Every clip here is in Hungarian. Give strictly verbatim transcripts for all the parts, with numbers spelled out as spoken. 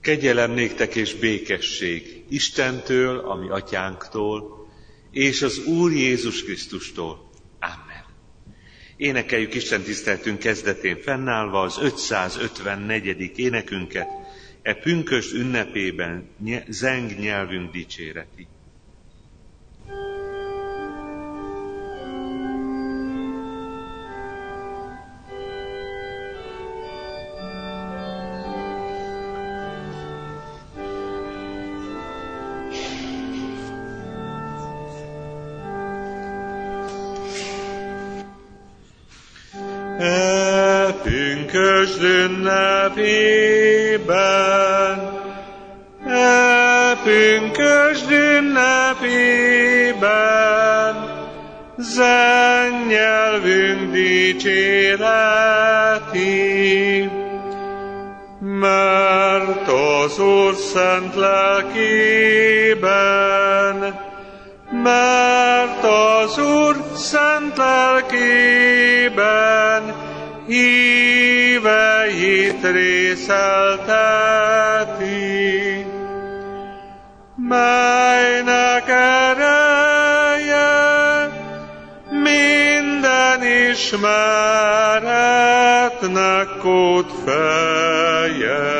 Kegyelem néktek és békesség Istentől, a mi atyánktól, és az Úr Jézus Krisztustól. Amen. Énekeljük Isten tiszteletünk kezdetén fennállva az ötszázötvennegyedik énekünket, e pünkösd ünnepében zeng nyelvünk dicséreti. Pünkösd ünnepében, e pünkösd ünnepében, zeng nyelvünk dicséreti, mert az Úr szent lelkében, mert az Úr szent lelkében híveit részelteti, melynek ereje minden ismeretnek kódfeje.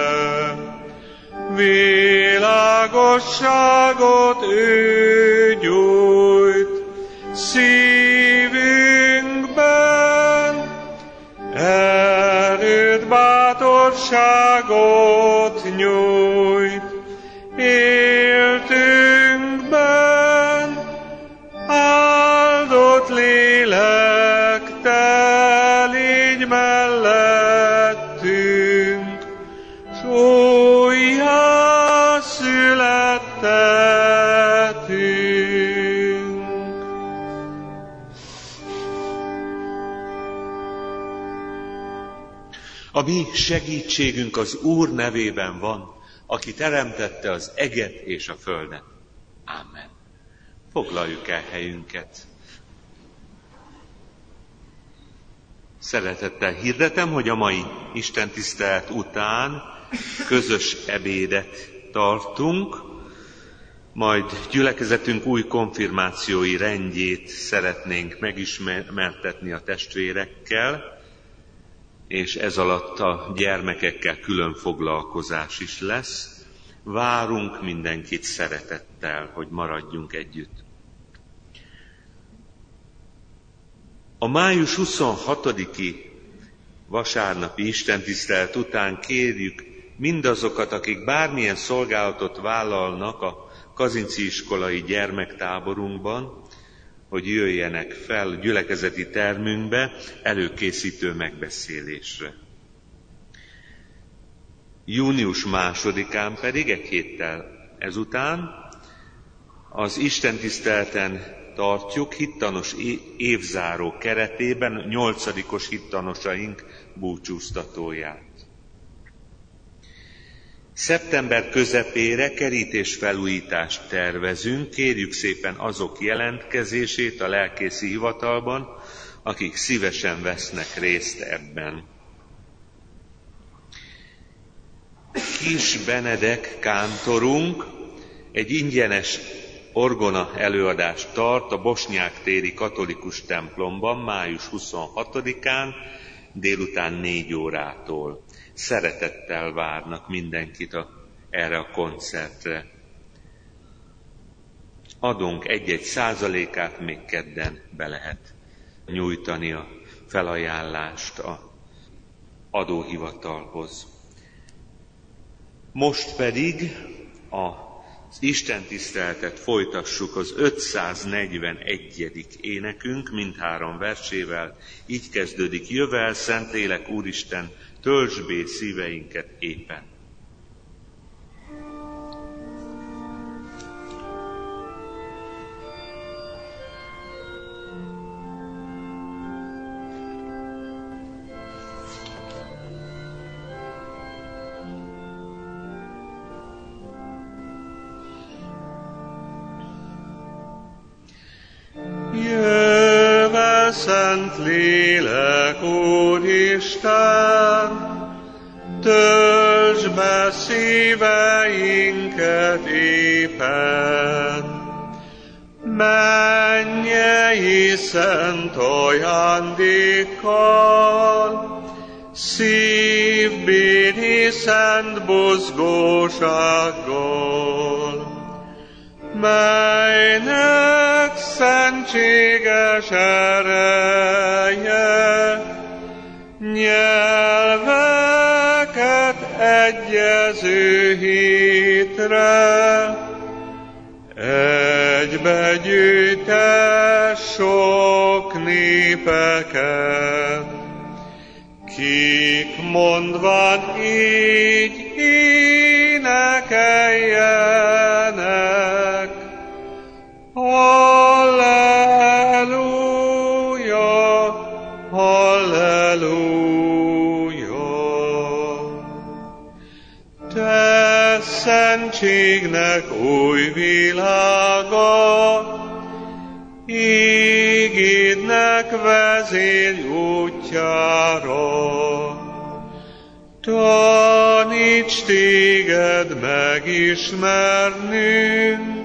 Világosságot ő gyújt szívünkben, erőt, bátorságot nyújt éltünkben, áldott lélek te légy mellettünk, s újjá születtetünk. A mi segítségünk az Úr nevében van, aki teremtette az eget és a földet. Amen. Foglaljuk el helyünket. Szeretettel hirdetem, hogy a mai istentisztelet után közös ebédet tartunk, majd gyülekezetünk új konfirmációi rendjét szeretnénk megismertetni a testvérekkel, és ez alatt a gyermekekkel külön foglalkozás is lesz. Várunk mindenkit szeretettel, hogy maradjunk együtt. A május huszonhatodiki vasárnapi istentisztelet után kérjük mindazokat, akik bármilyen szolgálatot vállalnak a Kazinczy iskolai gyermektáborunkban, hogy jöjjenek fel gyülekezeti termünkbe előkészítő megbeszélésre. Június másodikán pedig, egy héttel ezután, az istentiszteleten tartjuk hittanos évzáró keretében nyolcadikos hittanosaink búcsúztatóját. Szeptember közepére kerítésfelújítást tervezünk, kérjük szépen azok jelentkezését a lelkészi hivatalban, akik szívesen vesznek részt ebben. Kis Benedek kántorunk egy ingyenes orgona előadást tart a Bosnyák téri katolikus templomban május huszonhatodikán délután négy órától. Szeretettel várnak mindenkit a, erre a koncertre. Adunk egy-egy százalékát, még kedden be lehet nyújtani a felajánlást a adóhivatalhoz. Most pedig az istentiszteletet folytassuk az ötszáznegyvenegyedik énekünk mindhárom versével. Így kezdődik: jövel, Szentlélek Úristen, töltsd be szíveinket éppen. Jövel, Szentlélek Úristen, töltsd töltsd be szíveinket éppen, mennyei szent ajándékkal, szívbéli szent buzgósággal, melynek szentséges ereje nyelveket egyező hitre egybegyűjte sok népeket, kik mondván így énekeljenek. Halleluja, halleluja. Te szentségnek új világa, ígédnek vezérj útjára. Taníts téged megismernünk,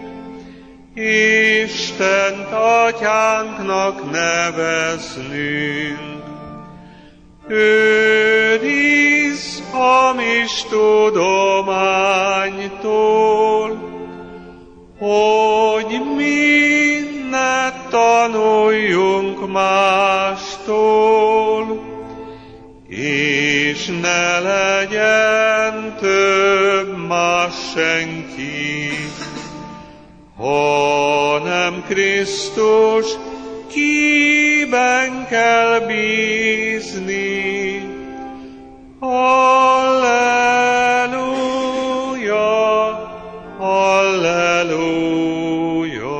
Istent atyánknak neveznünk. Őrizz hamis tudománytól, hogy mi ne tanuljunk mástól, és ne legyen több más senki, hanem Krisztus, kiben kell bízni. Halleluja, halleluja.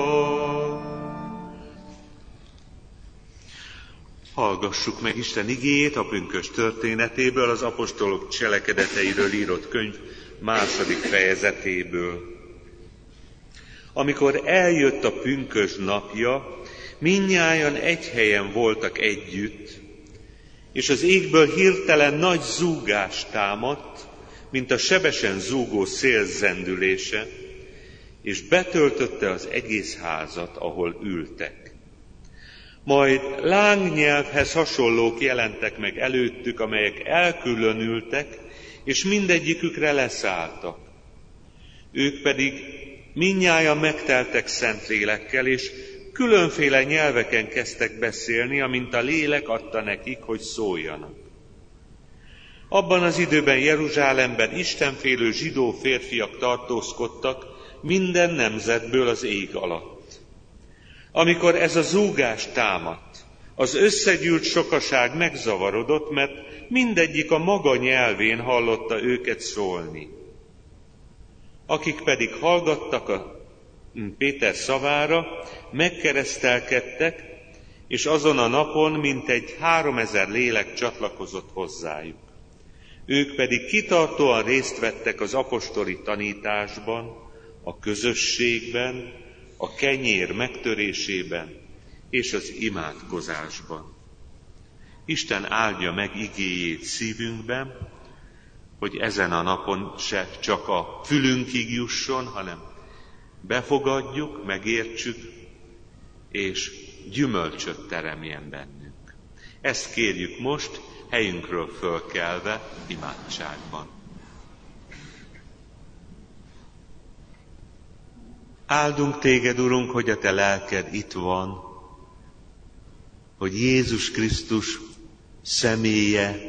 Hallgassuk meg Isten igéjét a pünkösd történetéből, az apostolok cselekedeteiről írott könyv második fejezetéből. Amikor eljött a pünkösd napja, mindnyájan egy helyen voltak együtt, és az égből hirtelen nagy zúgás támadt, mint a sebesen zúgó szél zendülése, és betöltötte az egész házat, ahol ültek. Majd lángnyelvhez hasonlók jelentek meg előttük, amelyek elkülönültek, és mindegyikükre leszálltak. Ők pedig mindnyájan megteltek Szentlélekkel, és különféle nyelveken kezdtek beszélni, amint a lélek adta nekik, hogy szóljanak. Abban az időben Jeruzsálemben istenfélő zsidó férfiak tartózkodtak minden nemzetből az ég alatt. Amikor ez a zúgás támadt, az összegyűlt sokaság megzavarodott, mert mindegyik a maga nyelvén hallotta őket szólni. Akik pedig hallgattak a Péter szavára, megkeresztelkedtek, és azon a napon mintegy háromezer lélek csatlakozott hozzájuk. Ők pedig kitartóan részt vettek az apostoli tanításban, a közösségben, a kenyér megtörésében és az imádkozásban. Isten áldja meg igéjét szívünkben, hogy ezen a napon se csak a fülünkig jusson, hanem befogadjuk, megértsük, és gyümölcsöt teremjen bennünk. Ezt kérjük most, helyünkről fölkelve imádságban. Áldunk téged, Urunk, hogy a te lelked itt van, hogy Jézus Krisztus személye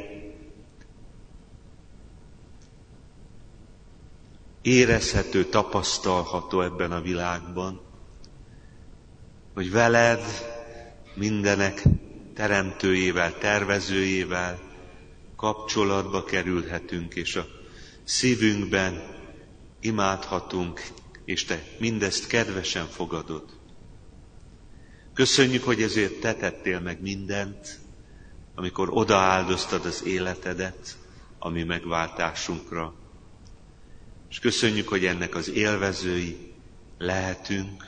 érezhető, tapasztalható ebben a világban, hogy veled, mindenek teremtőjével, tervezőjével kapcsolatba kerülhetünk, és a szívünkben imádhatunk, és te mindezt kedvesen fogadod. Köszönjük, hogy ezért te tettél meg mindent, amikor odaáldoztad az életedet a mi megváltásunkra. És köszönjük, hogy ennek az élvezői lehetünk,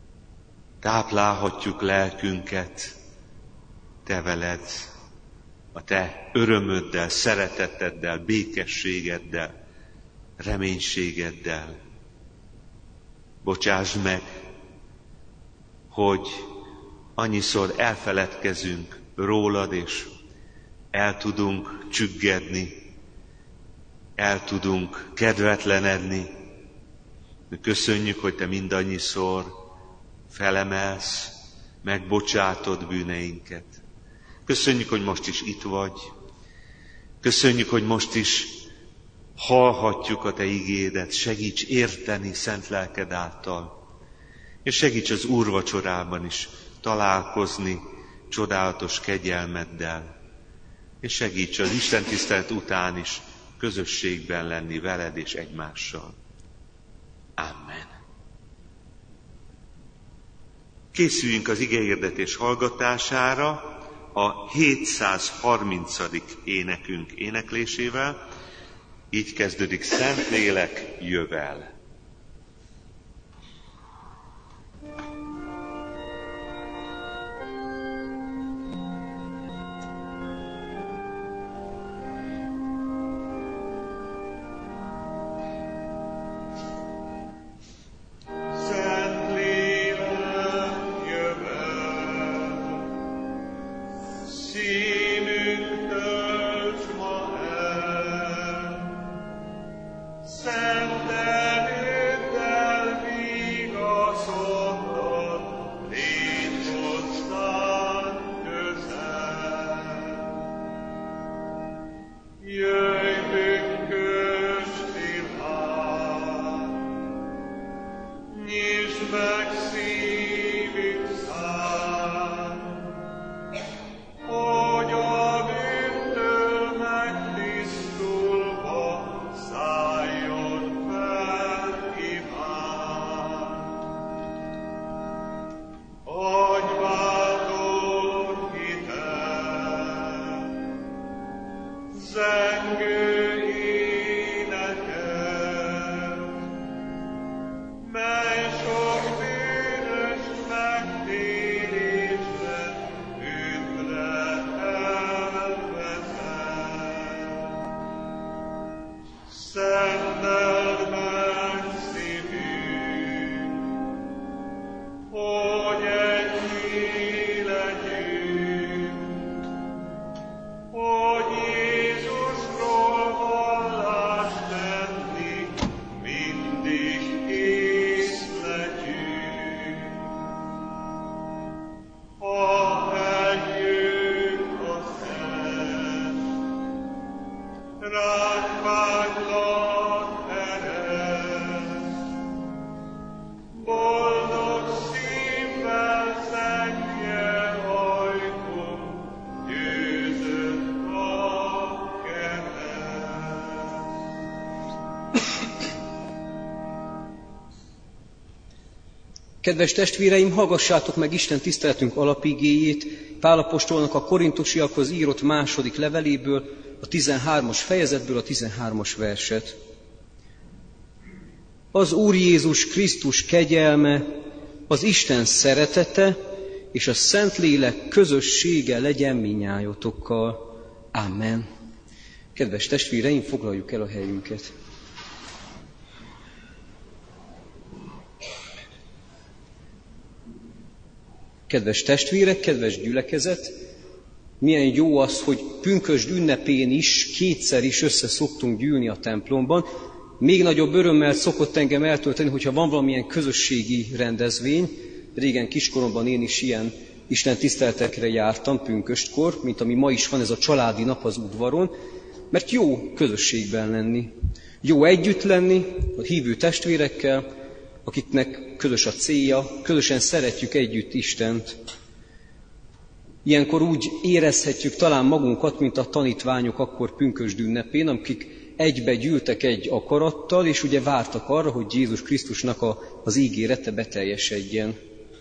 táplálhatjuk lelkünket te veled, a te örömöddel, szereteteddel, békességeddel, reménységeddel. Bocsásd meg, hogy annyiszor elfeledkezünk rólad, és el tudunk csüggedni, el tudunk kedvetlenedni. Köszönjük, hogy te mindannyiszor felemelsz, megbocsátod bűneinket. Köszönjük, hogy most is itt vagy. Köszönjük, hogy most is hallhatjuk a te igédet. Segíts érteni szent lelked által. És segíts az úrvacsorában is találkozni csodálatos kegyelmeddel. És segíts az istentisztelet után is közösségben lenni veled és egymással. Amen. Készüljünk az igehirdetés hallgatására a hétszázharmincadik énekünk éneklésével. Így kezdődik: Szentlélek, jövel! Kedves testvéreim, hallgassátok meg Isten tiszteletünk alapigéjét Pál apostolnak a korintusiakhoz írott második leveléből, a tizenhármas fejezetből a tizenhármas verset. Az Úr Jézus Krisztus kegyelme, az Isten szeretete és a Szentlélek közössége legyen minnyájotokkal. Amen. Kedves testvéreim, foglaljuk el a helyünket. Kedves testvérek, kedves gyülekezet, milyen jó az, hogy pünkösd ünnepén is, kétszer is össze szoktunk gyűlni a templomban. Még nagyobb örömmel szokott engem eltölteni, hogyha van valamilyen közösségi rendezvény. Régen kiskoromban én is ilyen Isten tiszteletekre jártam pünköstkor, mint ami ma is van, ez a családi nap az udvaron, mert jó közösségben lenni. Jó együtt lenni a hívő testvérekkel, akiknek közös a célja, közösen szeretjük együtt Istent. Ilyenkor úgy érezhetjük talán magunkat, mint a tanítványok akkor pünkösd ünnepén, akik egybe gyűltek egy akarattal, és ugye vártak arra, hogy Jézus Krisztusnak a, az ígérete beteljesedjen.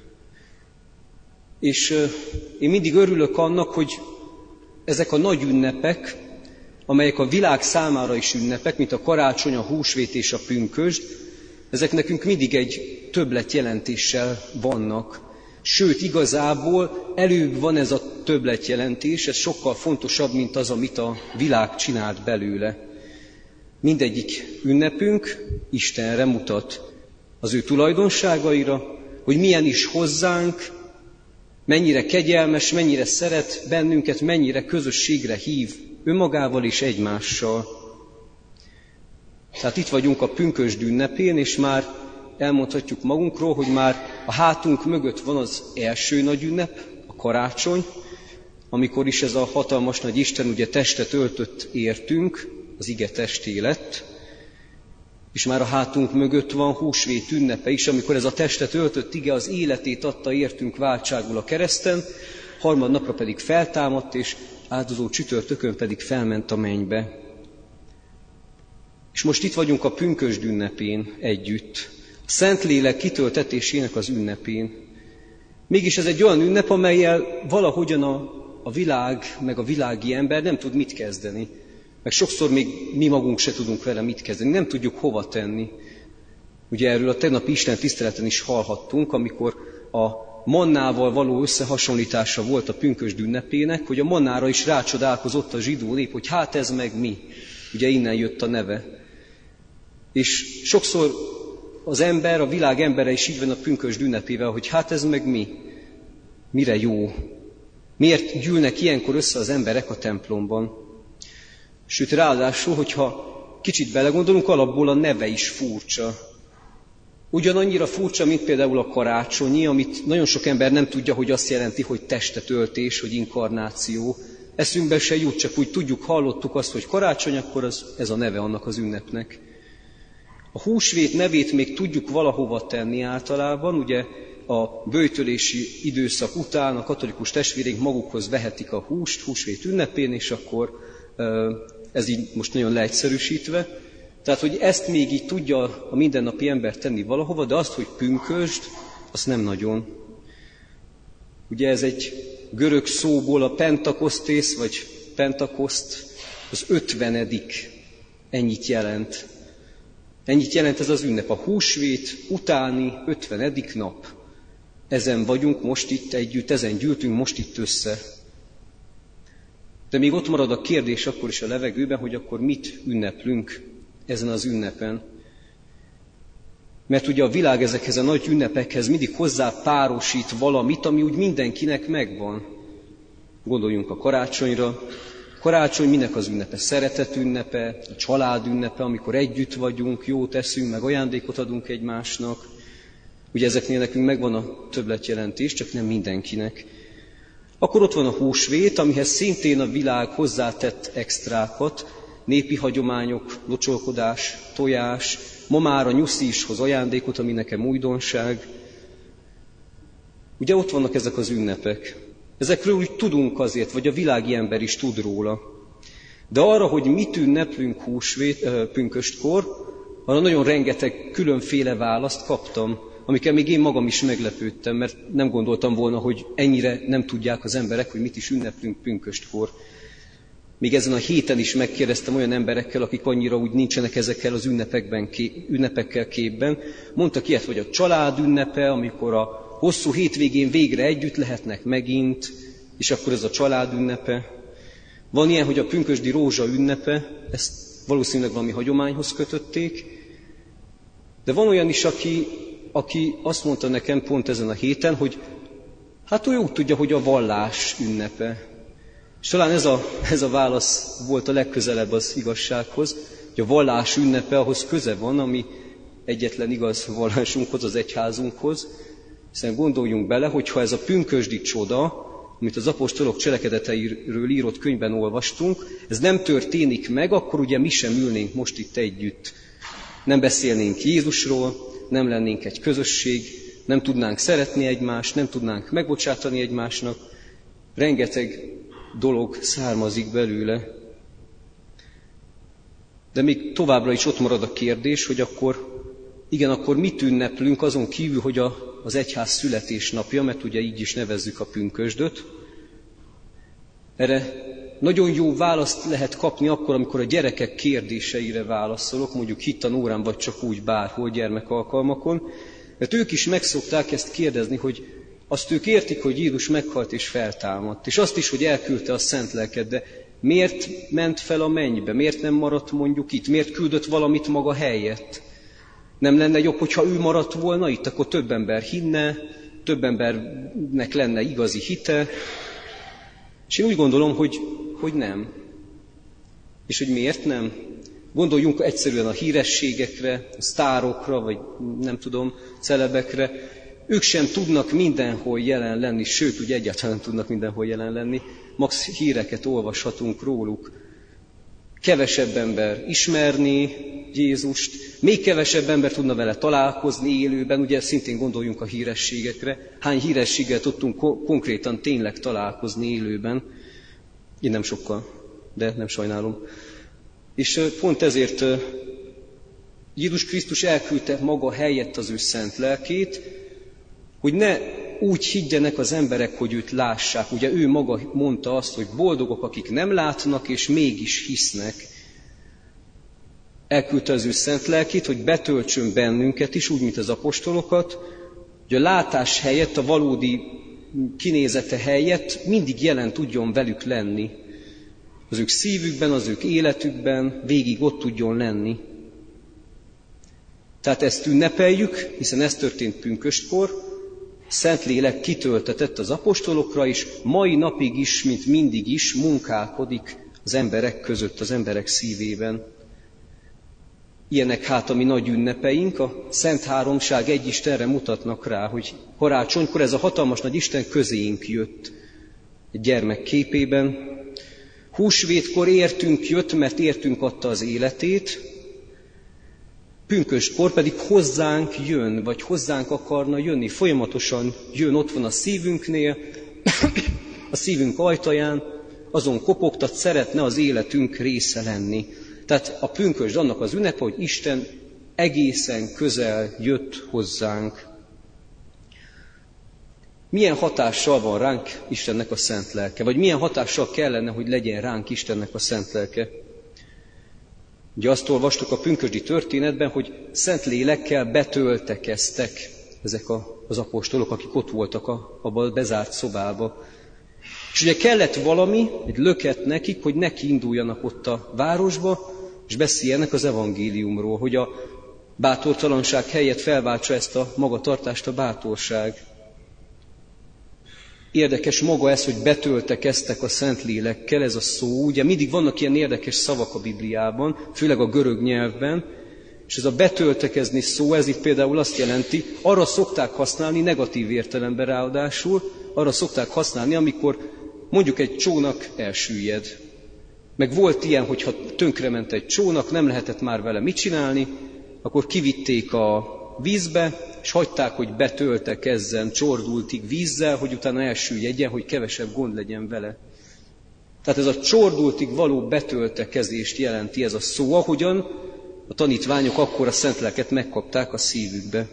És euh, én mindig örülök annak, hogy ezek a nagy ünnepek, amelyek a világ számára is ünnepek, mint a karácsony, a húsvét és a pünkösd, ezek nekünk mindig egy többlet jelentéssel vannak. Sőt, igazából előbb van ez a többletjelentés, ez sokkal fontosabb, mint az, amit a világ csinált belőle. Mindegyik ünnepünk Istenre mutat, az ő tulajdonságaira, hogy milyen is hozzánk, mennyire kegyelmes, mennyire szeret bennünket, mennyire közösségre hív önmagával és egymással. Tehát itt vagyunk a pünkösd ünnepén, és már elmondhatjuk magunkról, hogy már a hátunk mögött van az első nagy ünnep, a karácsony, amikor is ez a hatalmas nagy Isten ugye testet öltött értünk, az ige testé lett, és már a hátunk mögött van húsvét ünnepe is, amikor ez a testet öltött ige az életét adta értünk váltságul a kereszten, harmadnapra pedig feltámadt, és áldozó csütörtökön pedig felment a mennybe. És most itt vagyunk a pünkösd ünnepén együtt, a Szentlélek kitöltetésének az ünnepén. Mégis ez egy olyan ünnep, amellyel valahogyan a, a világ, meg a világi ember nem tud mit kezdeni. Meg sokszor még mi magunk se tudunk vele mit kezdeni, nem tudjuk hova tenni. Ugye erről a tegnapi Isten tiszteleten is hallhattunk, amikor a mannával való összehasonlítása volt a pünkösd ünnepének, hogy a mannára is rácsodálkozott a zsidó nép, hogy hát ez meg mi. Ugye innen jött a neve. És sokszor az ember, a világ embere is így van a pünkösd ünnepével, hogy hát ez meg mi. Mire jó? Miért gyűlnek ilyenkor össze az emberek a templomban? Sőt, ráadásul, hogyha kicsit belegondolunk, alapból a neve is furcsa. Ugyanannyira furcsa, mint például a karácsonyi, amit nagyon sok ember nem tudja, hogy azt jelenti, hogy testetöltés, hogy inkarnáció. Eszünkbe se jut, csak úgy tudjuk, hallottuk azt, hogy karácsony, akkor az, ez a neve annak az ünnepnek. A húsvét nevét még tudjuk valahova tenni általában, ugye a böjtölési időszak után a katolikus testvéreink magukhoz vehetik a húst, húsvét ünnepén, és akkor ez így most nagyon leegyszerűsítve. Tehát, hogy ezt még így tudja a mindennapi ember tenni valahova, de azt, hogy pünkösd, azt nem nagyon. Ugye ez egy görög szóból a pentakosztész, vagy pentakoszt, az ötvenedik, ennyit jelent. Ennyit jelent ez az ünnep, a húsvét utáni ötvenedik nap. Ezen vagyunk most itt együtt, ezen gyűltünk most itt össze. De még ott marad a kérdés akkor is a levegőben, hogy akkor mit ünneplünk ezen az ünnepen. Mert ugye a világ ezekhez a nagy ünnepekhez mindig hozzá párosít valamit, ami úgy mindenkinek megvan. Gondoljunk a karácsonyra. Karácsony minek az ünnepe? Szeretet ünnepe, a család ünnepe, amikor együtt vagyunk, jót teszünk, meg ajándékot adunk egymásnak. Ugye ezeknél nekünk megvan a többletjelentés, csak nem mindenkinek. Akkor ott van a húsvét, amihez szintén a világ hozzátett extrákat, népi hagyományok, locsolkodás, tojás, ma már a nyuszi is hoz ajándékot, ami nekem újdonság. Ugye ott vannak ezek az ünnepek. Ezekről úgy tudunk azért, vagy a világi ember is tud róla. De arra, hogy mit ünneplünk húsvét, pünköstkor, arra nagyon rengeteg különféle választ kaptam, amikkel még én magam is meglepődtem, mert nem gondoltam volna, hogy ennyire nem tudják az emberek, hogy mit is ünneplünk pünköstkor. Még ezen a héten is megkérdeztem olyan emberekkel, akik annyira úgy nincsenek ezekkel az ünnepekben, ünnepekkel képben. Mondtak ilyet, hogy a család ünnepe, amikor a hosszú hétvégén végre együtt lehetnek megint, és akkor ez a család ünnepe. Van ilyen, hogy a pünkösdi rózsa ünnepe, ezt valószínűleg valami hagyományhoz kötötték, de van olyan is, aki, aki azt mondta nekem pont ezen a héten, hogy hát ő úgy tudja, hogy a vallás ünnepe. És talán ez a, ez a válasz volt a legközelebb az igazsághoz, hogy a vallás ünnepe ahhoz köze van, ami egyetlen igaz vallásunkhoz, az egyházunkhoz, hiszen gondoljunk bele, hogyha ez a pünkösdi csoda, amit az apostolok cselekedeteiről írott könyvben olvastunk, ez nem történik meg, akkor ugye mi sem ülnénk most itt együtt. Nem beszélnénk Jézusról, nem lennénk egy közösség, nem tudnánk szeretni egymást, nem tudnánk megbocsátani egymásnak. Rengeteg dolog származik belőle. De még továbbra is ott marad a kérdés, hogy akkor, igen, akkor mit ünneplünk azon kívül, hogy a, az egyház születésnapja, mert ugye így is nevezzük a pünkösdöt. Erre nagyon jó választ lehet kapni akkor, amikor a gyerekek kérdéseire válaszolok, mondjuk hittanórán, vagy csak úgy bárhol gyermekalkalmakon, mert ők is megszokták ezt kérdezni, hogy Azt ők értik, hogy Jézus meghalt és feltámadt, és azt is, hogy elküldte a szent lelket, de miért ment fel a mennybe? Miért nem maradt mondjuk itt? Miért küldött valamit maga helyett? Nem lenne jobb, hogyha ő maradt volna itt, akkor több ember hinne, több embernek lenne igazi hite. És én úgy gondolom, hogy, hogy nem. És hogy miért nem? Gondoljunk egyszerűen a hírességekre, a sztárokra, vagy nem tudom, celebekre. Ők sem tudnak mindenhol jelen lenni, sőt, ugye egyáltalán tudnak mindenhol jelen lenni. Max híreket olvashatunk róluk. Kevesebb ember ismerni Jézust, még kevesebb ember tudna vele találkozni élőben, ugye szintén gondoljunk a hírességekre. Hány hírességgel tudtunk ko- konkrétan tényleg találkozni élőben? Én nem sokkal, de nem sajnálom. És pont ezért Jézus Krisztus elküldte maga helyett az ő szent lelkét, hogy ne úgy higgyenek az emberek, hogy őt lássák. Ugye ő maga mondta azt, hogy boldogok, akik nem látnak, és mégis hisznek. Elküldte az ő szent lelkét, hogy betöltsön bennünket is, úgy, mint az apostolokat, hogy a látás helyett, a valódi kinézete helyett mindig jelen tudjon velük lenni. Az ők szívükben, az ők életükben végig ott tudjon lenni. Tehát ezt ünnepeljük, hiszen ez történt pünköstkor, Szentlélek kitöltetett az apostolokra, és mai napig is, mint mindig is munkálkodik az emberek között, az emberek szívében. Ilyenek hát a mi nagy ünnepeink, a Szent Háromság egy Istenre mutatnak rá, hogy karácsonykor ez a hatalmas nagy Isten közénk jött egy gyermek képében. Húsvétkor értünk jött, mert értünk adta az életét, pünköstkor pedig hozzánk jön, vagy hozzánk akarna jönni. Folyamatosan jön, ott van a szívünknél, a szívünk ajtaján, azon kopogtat, szeretne az életünk része lenni. Tehát a pünkösd annak az ünnep, hogy Isten egészen közel jött hozzánk. Milyen hatással van ránk Istennek a szent lelke? Vagy milyen hatással kellene, hogy legyen ránk Istennek a szent lelke? Ugye azt olvastuk a pünkösdi történetben, hogy szent lélekkel betöltekeztek ezek a, az apostolok, akik ott voltak a, abban a bezárt szobában. És ugye kellett valami, egy löket nekik, hogy neki induljanak ott a városba, és beszéljenek az evangéliumról, hogy a bátortalanság helyett felváltsa ezt a magatartást a bátorság. Érdekes maga ez, hogy betöltekeztek a Szentlélekkel, ez a szó. Ugye mindig vannak ilyen érdekes szavak a Bibliában, főleg a görög nyelvben, és ez a betöltekezni szó, ez itt például azt jelenti, arra szokták használni, negatív értelemben ráadásul, arra szokták használni, amikor mondjuk egy csónak elsüllyed. Meg volt ilyen, hogyha tönkrement egy csónak, nem lehetett már vele mit csinálni, akkor kivitték a vízbe, és hagyták, hogy betöltekezzen, csordultig vízzel, hogy utána elsüllyedjen, hogy kevesebb gond legyen vele. Tehát ez a csordultig való betöltekezést jelenti ez a szó, ahogyan a tanítványok akkor a szent lelket megkapták a szívükbe.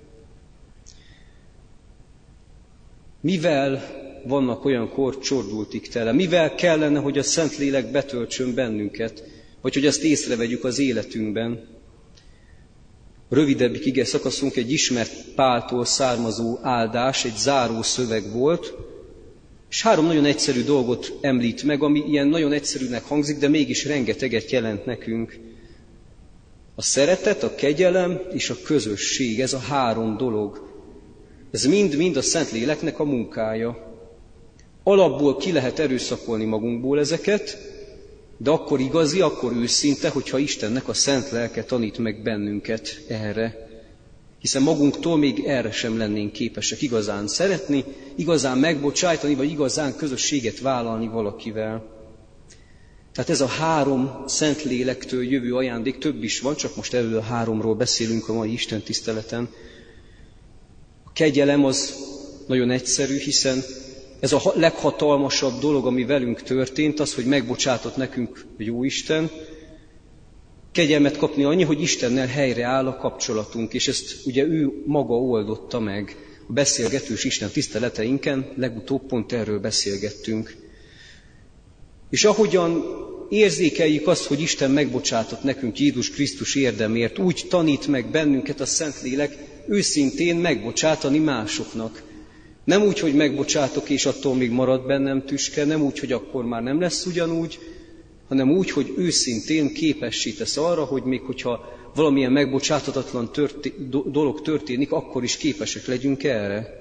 Mivel vannak olyankor csordultig tele? Mivel kellene, hogy a Szentlélek betöltsön bennünket? Vagy hogy azt észrevegyük az életünkben? Rövidebbik ige szakaszunk egy ismert Páltól származó áldás, egy záró szöveg volt, és három nagyon egyszerű dolgot említ meg, ami ilyen nagyon egyszerűnek hangzik, de mégis rengeteget jelent nekünk. A szeretet, a kegyelem és a közösség, ez a három dolog. Ez mind-mind a Szentléleknek a munkája. Alapból ki lehet erőszakolni magunkból ezeket, de akkor igazi, akkor őszinte, hogyha Istennek a szent lelke tanít meg bennünket erre. Hiszen magunktól még erre sem lennénk képesek igazán szeretni, igazán megbocsájtani, vagy igazán közösséget vállalni valakivel. Tehát ez a három szent lélektől jövő ajándék, több is van, csak most erről a háromról beszélünk a mai Isten tiszteleten. A kegyelem az nagyon egyszerű, hiszen ez a leghatalmasabb dolog, ami velünk történt, az, hogy megbocsátott nekünk a Jóisten. Kegyelmet kapni annyi, hogy Istennel helyreáll a kapcsolatunk, és ezt ugye ő maga oldotta meg. A beszélgetős Isten tiszteleteinken legutóbb pont erről beszélgettünk. És ahogyan érzékeljük azt, hogy Isten megbocsátott nekünk Jézus Krisztus érdemért, úgy tanít meg bennünket a Szentlélek őszintén megbocsátani másoknak. Nem úgy, hogy megbocsátok, és attól még marad bennem tüske, nem úgy, hogy akkor már nem lesz ugyanúgy, hanem úgy, hogy őszintén képessé tesz arra, hogy még hogyha valamilyen megbocsátatatlan történ- dolog történik, akkor is képesek legyünk erre.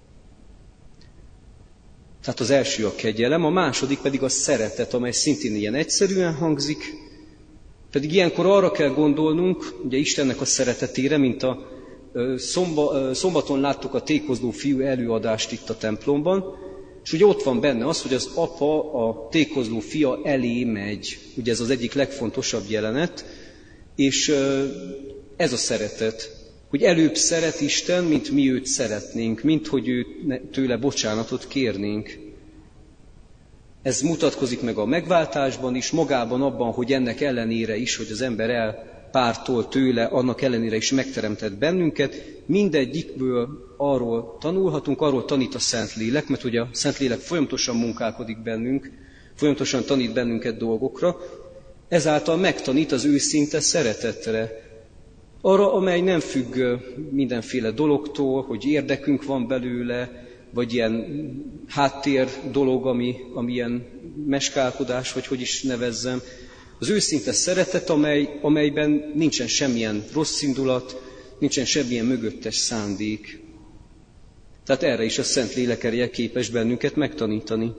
Tehát az első a kegyelem, a második pedig a szeretet, amely szintén ilyen egyszerűen hangzik, pedig ilyenkor arra kell gondolnunk, ugye Istennek a szeretetére, mint a szomba, szombaton láttuk a tékozló fiú előadást itt a templomban, és ugye ott van benne az, hogy az apa a tékozló fia elé megy. Ugye ez az egyik legfontosabb jelenet, és ez a szeretet, hogy előbb szeret Isten, mint mi őt szeretnénk, mint hogy ő, tőle bocsánatot kérnénk. Ez mutatkozik meg a megváltásban is, magában abban, hogy ennek ellenére is, hogy az ember elpártol tőle, annak ellenére is megteremtett bennünket, mindegyikből arról tanulhatunk, arról tanít a Szentlélek, mert ugye a Szentlélek folyamatosan munkálkodik bennünk, folyamatosan tanít bennünket dolgokra, ezáltal megtanít az őszinte szeretetre, arra, amely nem függ mindenféle dologtól, hogy érdekünk van belőle, vagy ilyen háttér dolog, ami, ami ilyen meskálkodás, vagy hogy is nevezzem. Az őszinte szeretet, amely, amelyben nincsen semmilyen rossz indulat, nincsen semmilyen mögöttes szándék. Tehát erre is a Szentlélek ereje képes bennünket megtanítani.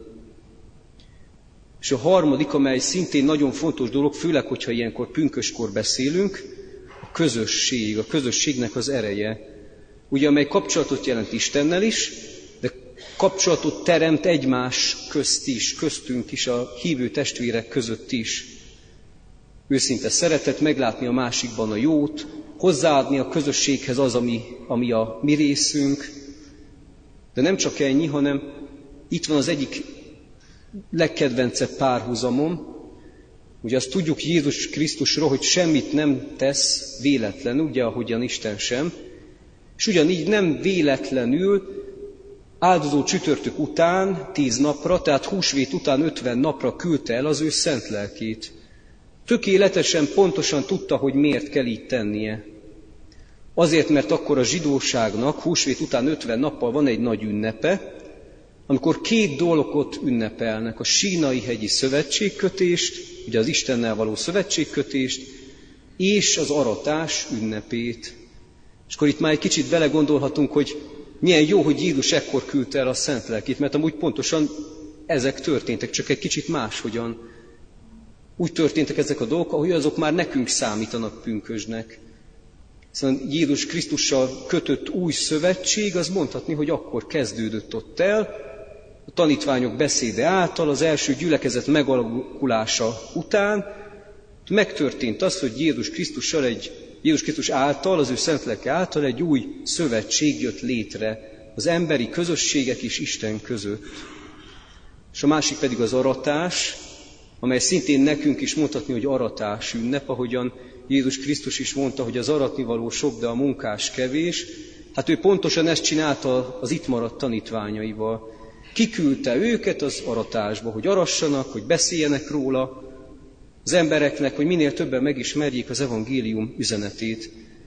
És a harmadik, amely szintén nagyon fontos dolog, főleg, hogyha ilyenkor pünköskor beszélünk, a közösség, a közösségnek az ereje. Ugye, amely kapcsolatot jelent Istennel is, de kapcsolatot teremt egymás közt is, köztünk is, a hívő testvérek között is. Őszinte szeretet, meglátni a másikban a jót, hozzáadni a közösséghez az, ami, ami a mi részünk. De nem csak ennyi, hanem itt van az egyik legkedvencebb párhuzamom. Ugye azt tudjuk Jézus Krisztusról, hogy semmit nem tesz véletlenül, ugye ahogyan Isten sem. És ugyanígy nem véletlenül áldozó csütörtök után tíz napra, tehát húsvét után ötven napra küldte el az ő szent lelkét. Tökéletesen, pontosan tudta, hogy miért kell így tennie. Azért, mert akkor a zsidóságnak húsvét után ötven nappal van egy nagy ünnepe, amikor két dolgot ünnepelnek, a Sínai hegyi szövetségkötést, ugye az Istennel való szövetségkötést, és az aratás ünnepét. És akkor itt már egy kicsit belegondolhatunk, hogy milyen jó, hogy Jézus ekkor küldte el a szent lelkét, mert amúgy pontosan ezek történtek, csak egy kicsit máshogyan. Úgy történtek ezek a dolgok, ahogy azok már nekünk számítanak pünkösdnek. Szóval Jézus Krisztussal kötött új szövetség, az mondhatni, hogy akkor kezdődött ott el, a tanítványok beszéde által, az első gyülekezet megalakulása után megtörtént az, hogy Jézus Krisztussal egy, Jézus Krisztus által, az ő szent lelke által egy új szövetség jött létre az emberi közösségek és Isten között. És a másik pedig az aratás, amely szintén nekünk is mondhatni, hogy aratás ünnep, ahogyan Jézus Krisztus is mondta, hogy az aratnivaló sok, de a munkás kevés. Hát ő pontosan ezt csinálta az itt maradt tanítványaival. Kiküldte őket az aratásba, hogy arassanak, hogy beszéljenek róla az embereknek, hogy minél többen megismerjék az evangélium üzenetét.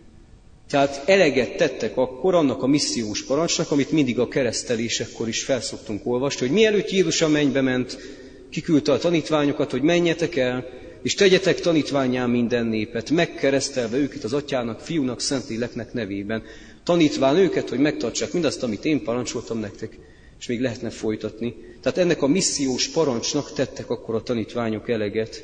Tehát eleget tettek akkor annak a missziós parancsnak, amit mindig a keresztelésekkor is felszoktunk olvasni, hogy mielőtt Jézus a mennybe ment, kiküldte a tanítványokat, hogy menjetek el, és tegyetek tanítvánnyá minden népet, megkeresztelve őket az Atyának, Fiúnak, Szentléleknek nevében, tanítván őket, hogy megtartsák mindazt, amit én parancsoltam nektek, és még lehetne folytatni. Tehát ennek a missziós parancsnak tettek akkor a tanítványok eleget.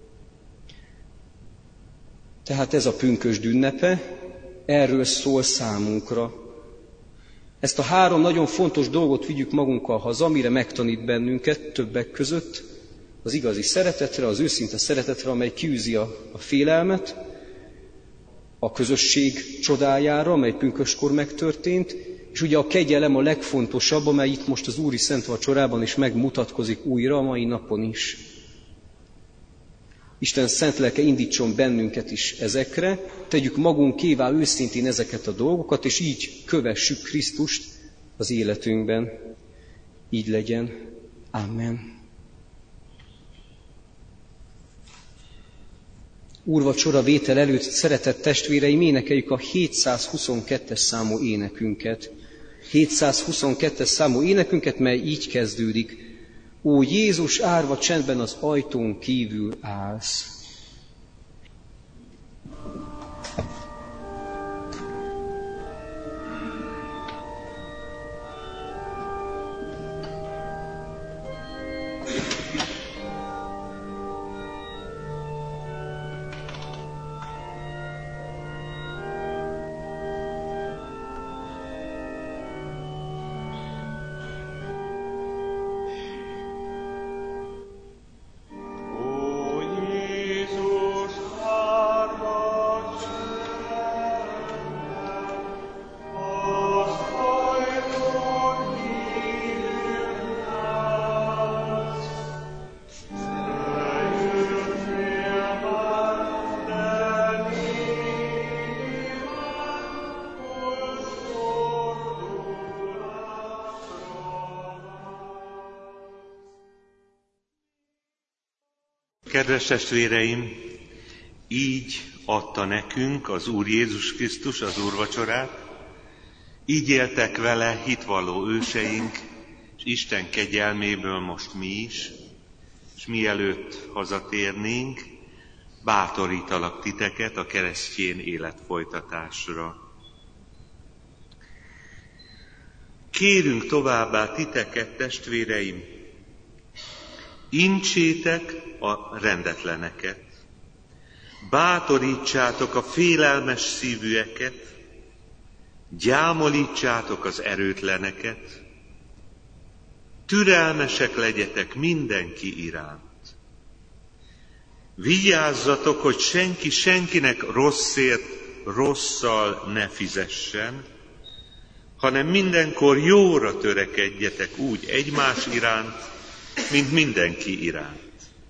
Tehát ez a pünkösd ünnepe, erről szól számunkra. Ezt a három nagyon fontos dolgot vigyük magunkkal haza, amire megtanít bennünket többek között, az igazi szeretetre, az őszinte szeretetre, amely kiűzi a, a félelmet, a közösség csodájára, amely pünköskor megtörtént, és ugye a kegyelem a legfontosabb, amely itt most az Úri Szent Vacsorában is megmutatkozik újra a mai napon is. Isten szent lelke indítson bennünket is ezekre, tegyük magunkévá őszintén ezeket a dolgokat, és így kövessük Krisztust az életünkben. Így legyen. Amen. Úrvacsora vétel előtt, szeretett testvéreim, énekeljük a hétszázhuszonkettes számú énekünket. hétszázhuszonkettes számú énekünket, mely így kezdődik. Ó Jézus, árva csendben az ajtón kívül állsz. Kedves testvéreim, így adta nekünk az Úr Jézus Krisztus az úrvacsorát, így éltek vele hitvalló őseink, és Isten kegyelméből most mi is, és mielőtt hazatérnénk, bátorítalak titeket a keresztjén életfolytatásra. Kérünk továbbá titeket, testvéreim, intsétek a rendetleneket, bátorítsátok a félelmes szívűeket, gyámolítsátok az erőtleneket, türelmesek legyetek mindenki iránt. Vigyázzatok, hogy senki senkinek rosszért rosszal ne fizessen, hanem mindenkor jóra törekedjetek úgy egymás iránt, mint mindenki iránt.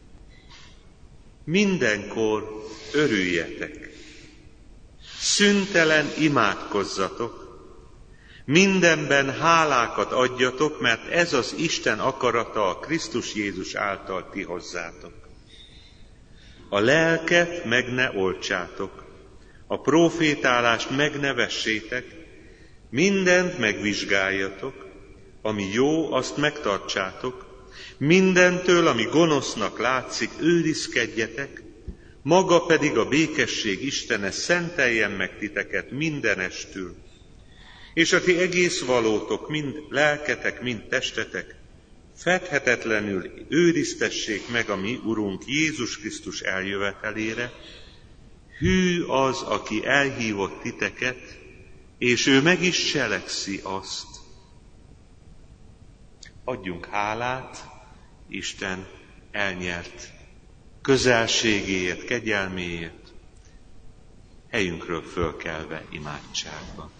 Mindenkor örüljetek, szüntelen imádkozzatok, mindenben hálákat adjatok, mert ez az Isten akarata a Krisztus Jézus által ti hozzátok. A lelket meg ne oltsátok, a profétálást meg ne vessétek, mindent megvizsgáljatok, ami jó, azt megtartsátok, mindentől, ami gonosznak látszik, őrizkedjetek, maga pedig a békesség Istene szenteljen meg titeket mindenestül, és a ti egész valótok, mind lelketek, mind testetek, fedhetetlenül őriztessék meg a mi Urunk Jézus Krisztus eljövetelére. Hű az, aki elhívott titeket, és ő meg is cselekszi azt. Adjunk hálát Isten elnyert közelségéért, kegyelméért, helyünkről fölkelve imádságba.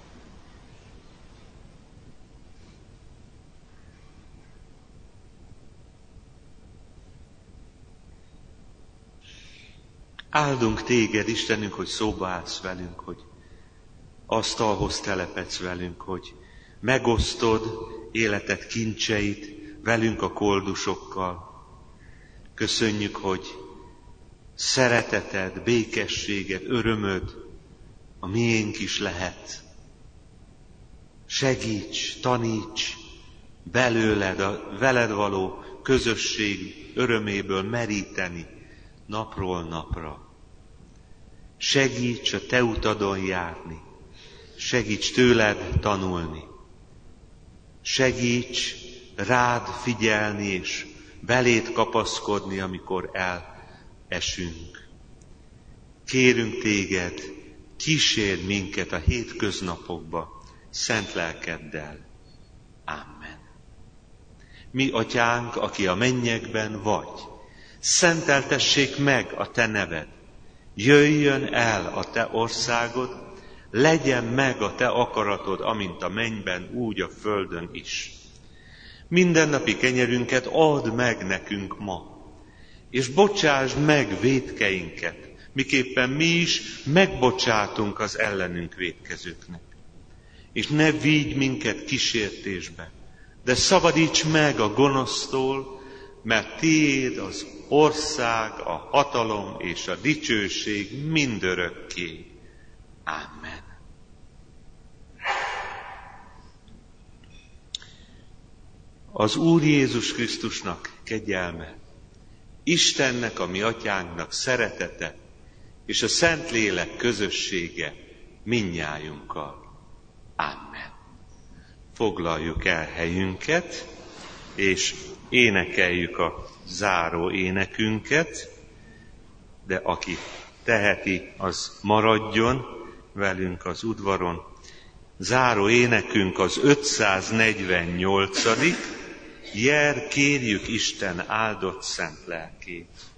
Áldunk téged, Istenünk, hogy szóba állsz velünk, hogy asztalhoz telepedsz velünk, hogy megosztod életed kincseit velünk a koldusokkal. Köszönjük, hogy szereteted, békességed, örömöd a miénk is lehet. Segíts, taníts belőled, a veled való közösség öröméből meríteni napról napra. Segíts a te utadon járni, segíts tőled tanulni, segíts rád figyelni és beléd kapaszkodni, amikor elesünk. Kérünk téged, kísérd minket a hétköznapokba, szent lelkeddel. Amen. Mi, atyánk, aki a mennyekben vagy, szenteltessék meg a te neved, jöjjön el a te országod, legyen meg a te akaratod, amint a mennyben, úgy a földön is. Mindennapi kenyerünket add meg nekünk ma, és bocsásd meg vétkeinket, miképpen mi is megbocsátunk az ellenünk vétkezőknek. És ne vigy minket kísértésbe, de szabadíts meg a gonosztól, mert tiéd az ország, a hatalom és a dicsőség mindörökké. Amen. Az Úr Jézus Krisztusnak kegyelme, Istennek, a mi atyánknak szeretete, és a Szentlélek közössége mindnyájunkkal. Amen. Foglaljuk el helyünket, és énekeljük a záró énekünket, de aki teheti, az maradjon velünk az udvaron. Záró énekünk az ötszáznegyvennyolcadik Jer, kérjük Isten áldott szent lelkét.